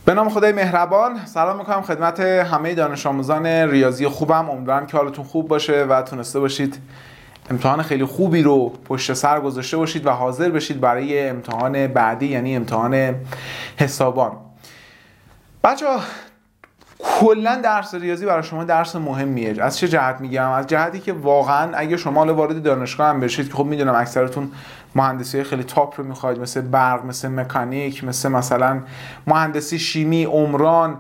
به نام خدای مهربان. سلام میکنم خدمت همه دانش آموزان ریاضی خوبم. امیدوارم که حالتون خوب باشه و تونسته باشید امتحان خیلی خوبی رو پشت سر گذاشته باشید و حاضر بشید برای امتحان بعدی، یعنی امتحان حسابان. بچه‌ها کلا درس ریاضی برای شما درس مهمیه. از چه جهت میگم؟ از جهتی که واقعا اگه شما وارد دانشگاه هم بشید، که خب میدونم اکثرتون مهندسی خیلی تاپ رو میخواید، مثل برق، مثل مکانیک، مثلا مهندسی شیمی، عمران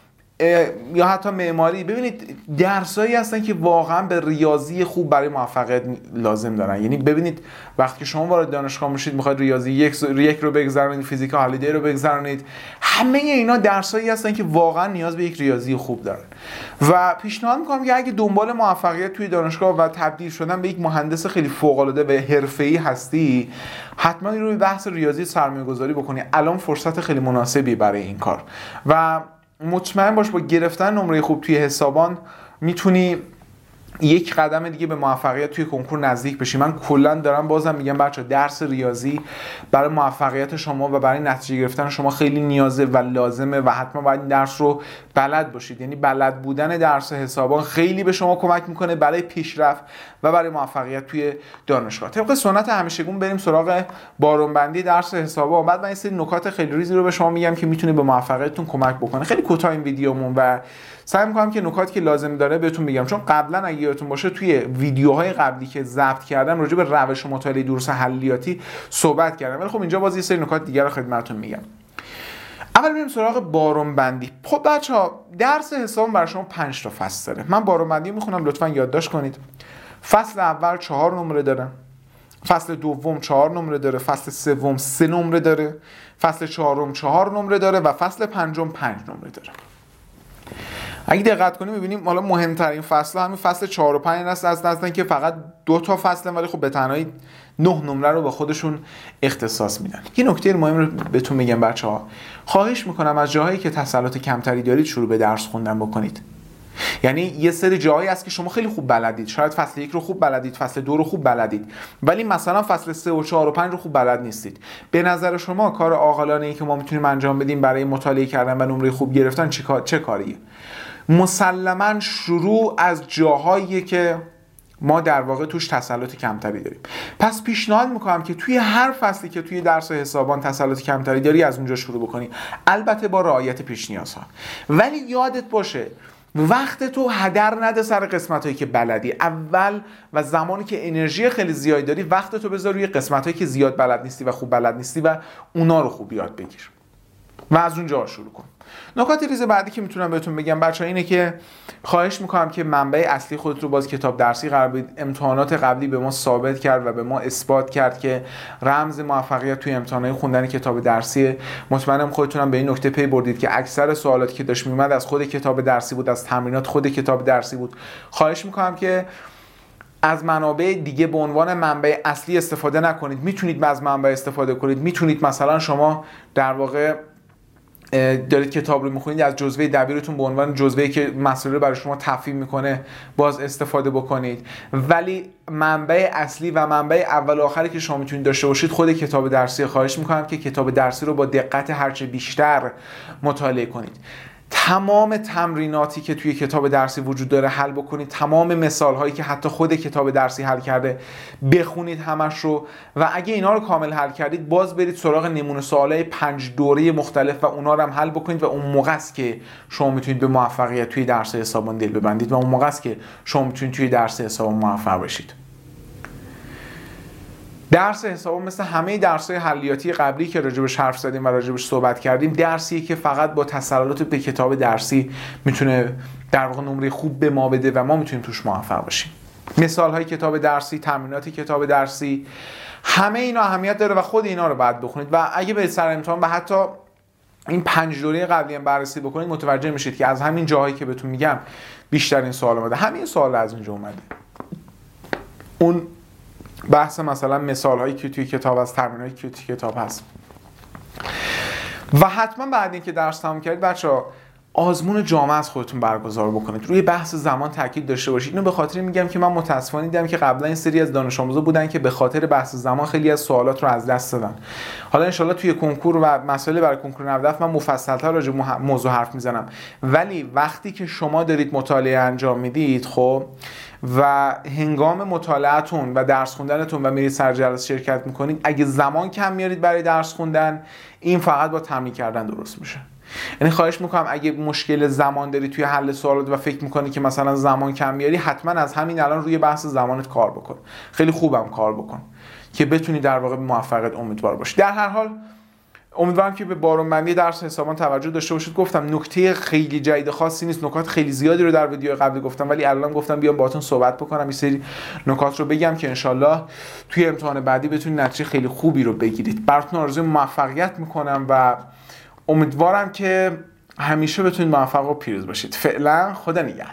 یا حتی معماری، ببینید درسایی هستن که واقعا به ریاضی خوب برای موفقیت لازم دارن. یعنی ببینید وقتی که شما وارد دانشگاه میشید میخواید ریاضی یک رو بگذرونید، فیزیک حل رو بگذرونید، همه اینا درسایی هستن که واقعا نیاز به یک ریاضی خوب دارن. و پیشنهاد میکنم که اگه دنبال موفقیت توی دانشگاه و تبدیل شدن به یک مهندس خیلی فوق العاده و حرفه‌ای هستی، حتما روی بحث ریاضی سرمایه‌گذاری بکنی. الان فرصت خیلی مناسبی برای این کار و مطمئن باش با گرفتن نمره خوب توی حسابان میتونی یک قدم دیگه به موفقیت توی کنکور نزدیک بشی. من کلا دارم بازم میگم بچه‌ها، درس ریاضی برای موفقیت شما و برای نتیجه گرفتن شما خیلی نیازه و لازمه و حتما باید این درس رو بلد باشید. یعنی بلد بودن درس حسابان خیلی به شما کمک میکنه برای پیشرفت و برای موفقیت توی دانشگاه. طبق سنت همیشگون بریم سراغ بارونبندی درس حسابان. بعد من این سری نکات خیلی ریزی رو به شما میگم که میتونه به موفقیتتون کمک بکنه. خیلی کوتاه این ویدیومون و سعی می‌کنم که نکاتی که لازم داره بهتون میگم، چون قبلا اگه یادتون باشه توی ویدیوهای قبلی که ضبط کردم راجع به روش مطالعه دروس حلیاتی صحبت کردم، ولی خب اینجا باز یه سری نکات دیگه رو خدمتتون میگم. اول بریم سراغ بارونبندی. خب بچه‌ها درس حساب برای شما 5 تا فصل داره. من بارونبندی میخونم، لطفاً یادداشت کنید. فصل اول 4 نمره داره، فصل دوم 4 نمره داره، فصل سوم 3 نمره داره، فصل چهارم 4 نمره داره و فصل پنجم 5 نمره داره. اگه دقت کنیم می‌بینیم حالا مهمترین فصل همین فصل 4 و 5 است، از نظر که فقط 2 تا فصل، ولی خب به تنهایی 9 نمره رو به خودشون اختصاص میدن. یه نکته مهم رو بهتون میگم بچه‌ها، خواهش میکنم از جاهایی که تسلط کمتری دارید شروع به درس خوندن بکنید. یعنی یه سری جاهایی هست که شما خیلی خوب بلدید، شاید فصل 1 رو خوب بلدید، فصل 2 رو خوب بلدید، ولی مثلا فصل 3 و 4 و 5 رو خوب بلد نیستید. به نظر شما کار عاقلانه‌ای که ما میتونیم انجام بدیم برای مطالعه کردن و نمره خوب گرفتن چه کاریه؟ مسلماً شروع از جاهایی که ما در واقع توش تسلط کمتری داریم. پس پیشنهاد میکنم که توی هر فصلی که توی درس حسابان تسلط کمتری داری از اونجا شروع بکنی، البته با رعایت پیش نیازها. ولی یادت باشه وقت تو هدر نده سر قسمتایی که بلدی. اول و زمانی که انرژی خیلی زیادی داری، وقت تو بذار روی قسمتایی که زیاد بلد نیستی و خوب بلد نیستی و اونا رو خوب یاد بگیر و از اونجا شروع کن. نکات ریز بعدی که میتونم بهتون بگم بچه‌ها اینه که خواهش میکنم که منبع اصلی خودت رو باز کتاب درسی قرار بدید. امتحانات قبلی به ما ثابت کرد و به ما اثبات کرد که رمز موفقیت توی امتحانات خوندن کتاب درسی. مطمئنم خودتونم به این نکته پی بردید که اکثر سوالاتی که داشت میومد از خود کتاب درسی بود، از تمرینات خود کتاب درسی بود. خواهش میکنم که از منابع دیگه به عنوان منبع اصلی استفاده نکنید. میتونید از منبع استفاده کنید. میتونید مثلا شما در واقع دارید کتاب رو میخونید، از جزوه دبیرتون به عنوان جزوه‌ای که مسئله رو برای شما تفهیم میکنه باز استفاده بکنید. ولی منبع اصلی و منبع اول و آخری که شما میتونید داشته باشید خود کتاب درسی. خواهش میکنم که کتاب درسی رو با دقت هرچه بیشتر مطالعه کنید. تمام تمریناتی که توی کتاب درسی وجود داره حل بکنید. تمام مثال هایی که حتی خود کتاب درسی حل کرده بخونید همش رو، و اگه اینا رو کامل حل کردید باز برید سراغ نمونه سوالای 5 دوره مختلف و اونا رو هم حل بکنید و اون موقع است که شما میتونید به موفقیت توی درس حسابان دل ببندید و اون موقع است که شما میتونید توی درس حسابان موفق بشید. درس حساب مثل همه درس‌های حلیاتی قبلی که راجبش حرف زدیم و راجبش صحبت کردیم، درسیه که فقط با تسلط به کتاب درسی میتونه در واقع نمره خوب به ما بده و ما میتونیم توش موفق باشیم. مثال‌های کتاب درسی، تمرینات کتاب درسی، همه اینا اهمیت داره و خود اینا رو باید بخونید و اگه به سر امتحان و حتی این 5 دوره قبلی هم بررسی بکنید متوجه میشید که از همین جاهایی که بهتون میگم بیشترین سوال اومده. همین سوال از اینجا اومده. اون بحث مثلا مثال هایی که توی کتاب هست، تمرین هایی که توی کتاب هست. و حتما بعد اینکه درس تمام کردید بچه‌ها آزمون جامع از خودتون برگزار بکنید. روی بحث زمان تاکید داشته باشید. اینو به خاطر میگم که من متاسفانه دیدم که قبلا این سری از دانش آموزا بودن که به خاطر بحث زمان خیلی از سوالات رو از دست دادن. حالا ان شاءالله توی کنکور و مسائل برای کنکور 97 من مفصل‌تر راجع به موضوع حرف میزنم. ولی وقتی که شما دارید مطالعه انجام میدید خب و هنگام مطالعه‌تون و درس خوندنتون و میرید سر جلسه شرکت میکنید، اگه زمان کم میارید برای درس خوندن، این فقط با تمرین کردن درست میشه. یعنی خواهش میکنم اگه مشکل زمان داری توی حل سوالات و فکر میکنی که مثلا زمان کم میاری، حتما از همین الان روی بحث زمانت کار بکن. خیلی خوبم کار بکن که بتونی در واقع به موفقیت امیدوار باشی. در هر حال امیدوارم که به بارونبندی درس حسابان توجه داشته باشید. گفتم نکته خیلی جدید خاصی نیست، نکات خیلی زیادی رو در ویدیو قبلی گفتم، ولی الان گفتم بیام باهاتون صحبت بکنم، این سری نکات رو بگم که انشالله توی امتحان بعدی بتونید نتیجه خیلی خوبی رو بگیرید. براتون آرزوی موفقیت میکنم و امیدوارم که همیشه بتونید موفق و پیروز باشید. فعلا خدا نگهدار.